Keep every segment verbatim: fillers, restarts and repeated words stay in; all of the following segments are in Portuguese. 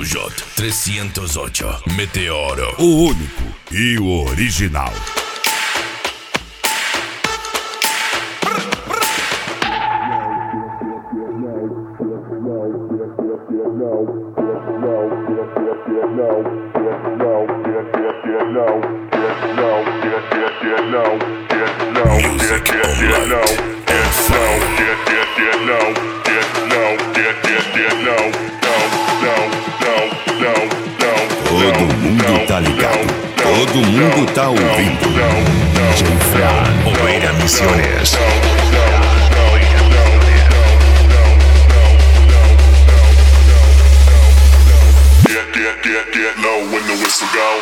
Peugeot trezentos e oito Meteoro, o único e o original. Music Online. Todo mundo tá ligado, todo mundo tá ouvindo. D J Fran, Opera Misiones. Get, get, get, get low when the whistle go.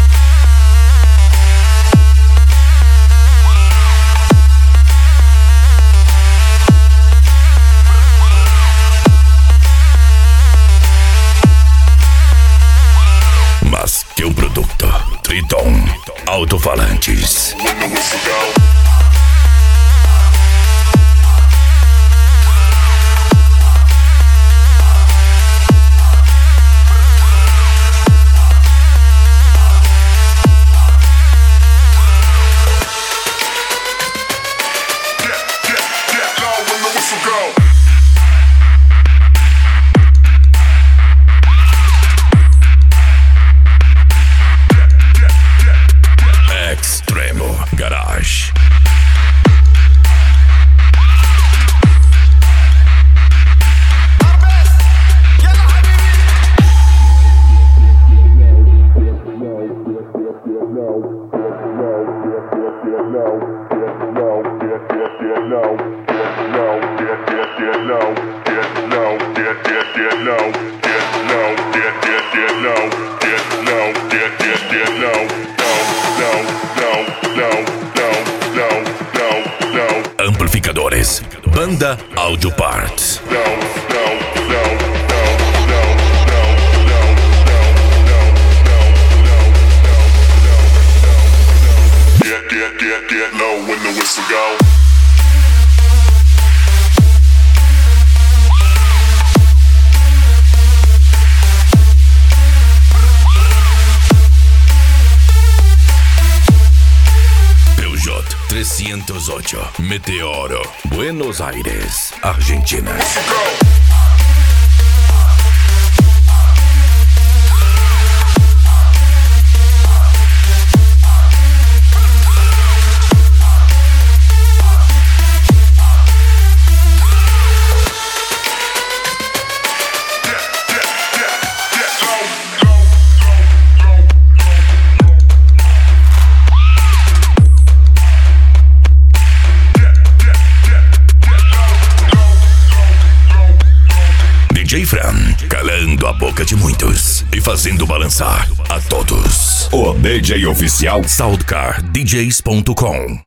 Mas que um produto Triton Alto-falantes. When the whistle go. Extremo Garage. Amplificadores Banda Audio Parts. Get, get, get, get low when the whistle go. Peugeot trezentos e oito Meteoro, Buenos Aires, Argentina. D J Fran, calando a boca de muitos e fazendo balançar a todos. o D J oficial Soundcar D Js ponto com